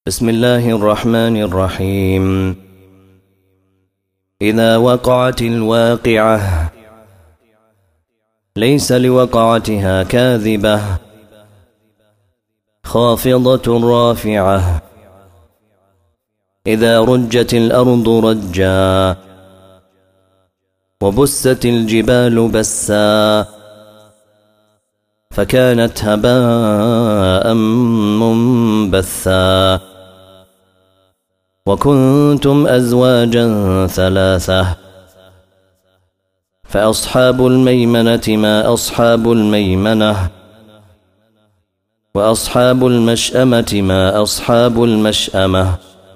بسم الله الرحمن الرحيم. إذا وقعت الواقعة ليس لوقعتها كاذبة خافضة رافعة. إذا رجت الأرض رجا وبست الجبال بسا فكانت هباء منبثا وكنتم أزواجا ثلاثة فأصحاب الميمنة ما أصحاب الميمنة وأصحاب المشأمة ما أصحاب المشأمة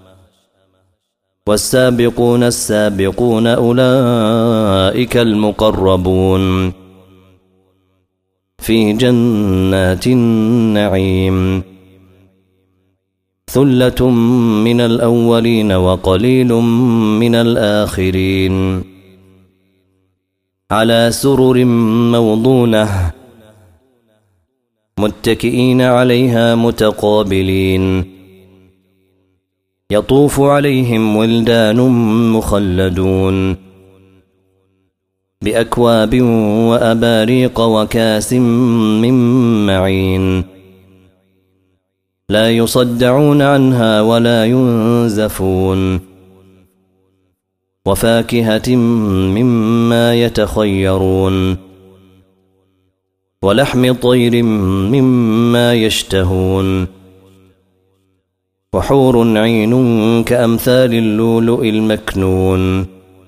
والسابقون السابقون أولئك المقربون في جنات النعيم. ثلة من الأولين وقليل من الآخرين على سرر موضونة متكئين عليها متقابلين يطوف عليهم ولدان مخلدون بأكواب وأباريق وكاس من معين لا يصدعون عنها ولا ينزفون وفاكهة مما يتخيرون ولحم طير مما يشتهون وحور عين كأمثال اللؤلؤ المكنون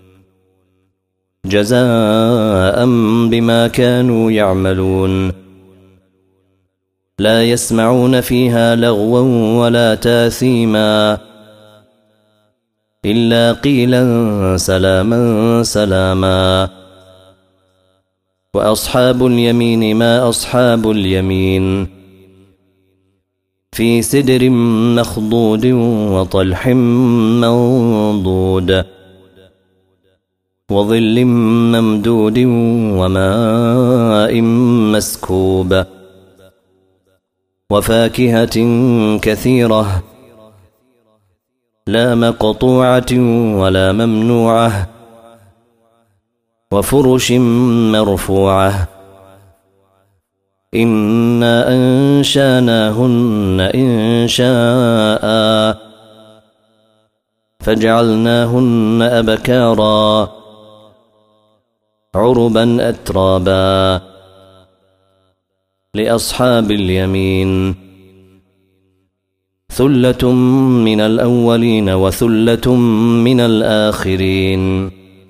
جزاء بما كانوا يعملون لا يسمعون فيها لغوا ولا تاثيما إلا قيلا سلاما سلاما. وأصحاب اليمين ما أصحاب اليمين في سدر مخضود وطلح منضود وظل ممدود وماء مسكوب وفاكهة كثيرة لا مقطوعة ولا ممنوعة وفرش مرفوعة إنا أنشاناهن إنشاء فجعلناهن أبكارا عربا أترابا. لأصحاب اليمين ثلة من الأولين وثلة من الآخرين.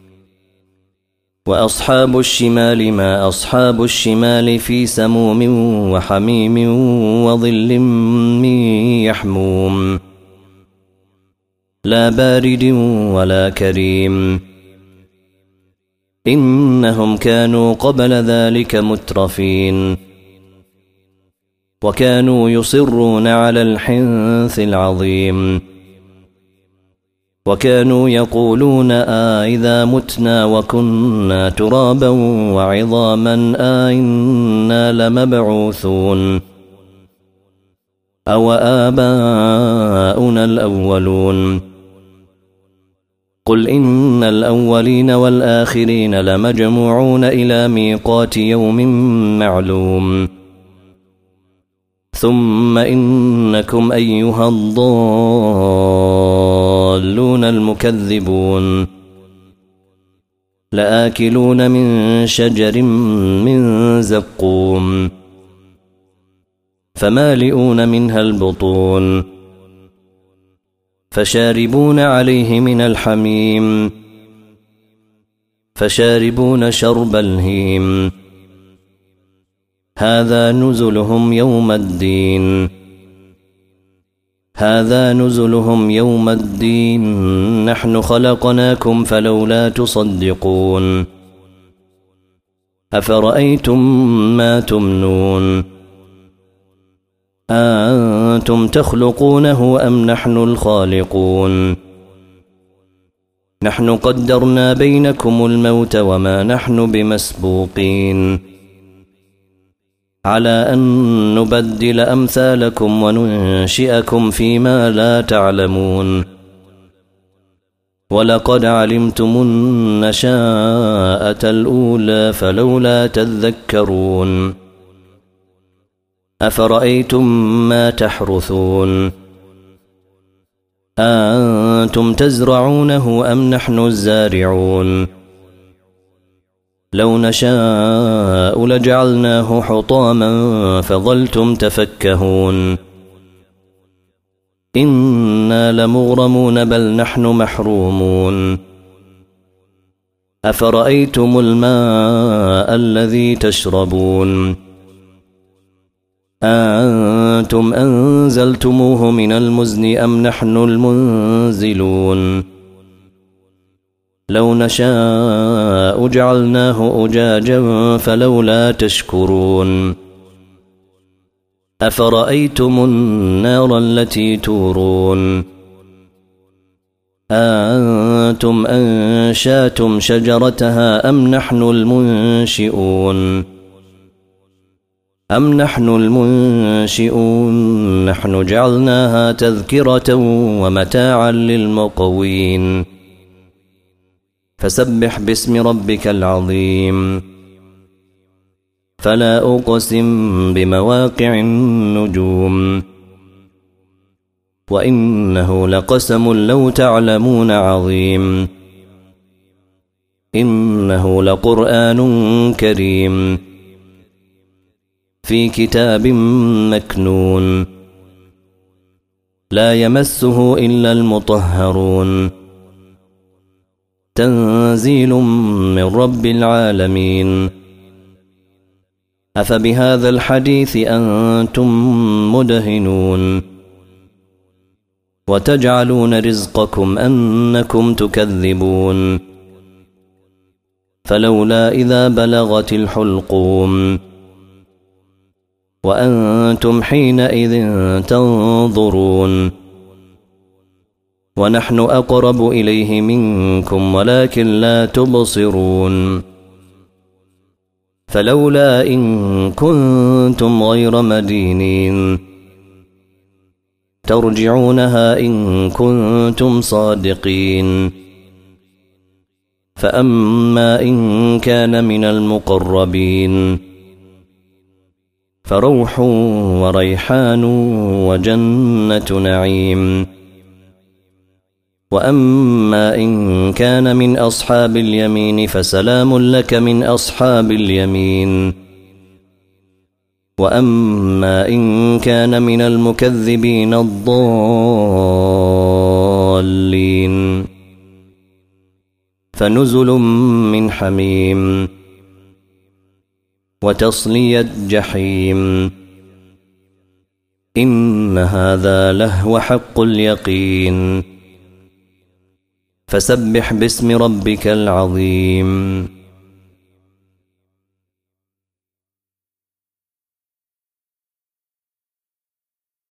وأصحاب الشمال ما أصحاب الشمال في سموم وحميم وظل من يحموم لا بارد ولا كريم إنهم كانوا قبل ذلك مترفين وكانوا يصرون على الحنث العظيم وكانوا يقولون إذا متنا وكنا ترابا وعظاما إنا لمبعوثون أو آباؤنا الأولون. قل إن الأولين والآخرين لمجموعون إلى ميقات يوم معلوم ثم إنكم أيها الضالون المكذبون لآكلون من شجر من زقوم فمالئون منها البطون فشاربون عليه من الحميم فشاربون شرب الهيم هذا نزلهم يوم الدين هذا نزلهم يوم الدين نحن خلقناكم فلولا تصدقون أفرأيتم ما تمنون أنتم تخلقونه أم نحن الخالقون نحن قدرنا بينكم الموت وما نحن بمسبوقين على أن نبدل أمثالكم وننشئكم فيما لا تعلمون ولقد علمتم النشاءة الأولى فلولا تذكرون أفرأيتم ما تحرثون أأنتم تزرعونه أم نحن الزارعون لو نشاء لجعلناه حطاما فظلتم تفكهون إنا لمغرمون بل نحن محرومون أفرأيتم الماء الذي تشربون أأنتم أنزلتموه من المزن أم نحن المنزلون لو نشاء جعلناه أجاجا فلولا تشكرون أفرأيتم النار التي تورون أأنتم أنشأتم شجرتها أم نحن المنشئون نحن جعلناها تذكرة ومتاعا للمقوين فسبح باسم ربك العظيم فلا أقسم بمواقع النجوم وإنه لقسم لو تعلمون عظيم إنه لقرآن كريم في كتاب مكنون لا يمسه إلا المطهرون تنزيل من رب العالمين أفبهذا الحديث أنتم مدهنون وتجعلون رزقكم أنكم تكذبون فلولا إذا بلغت الحلقوم وأنتم حينئذ تنظرون ونحن أقرب إليه منكم ولكن لا تبصرون فلولا إن كنتم غير مدينين ترجعونها إن كنتم صادقين فأما إن كان من المقربين فروح وريحان وجنة نعيم وأما إن كان من أصحاب اليمين فسلام لك من أصحاب اليمين وأما إن كان من المكذبين الضالين فنزل من حميم وتصلية جحيم إن هذا لهو حق اليقين فسبح باسم ربك العظيم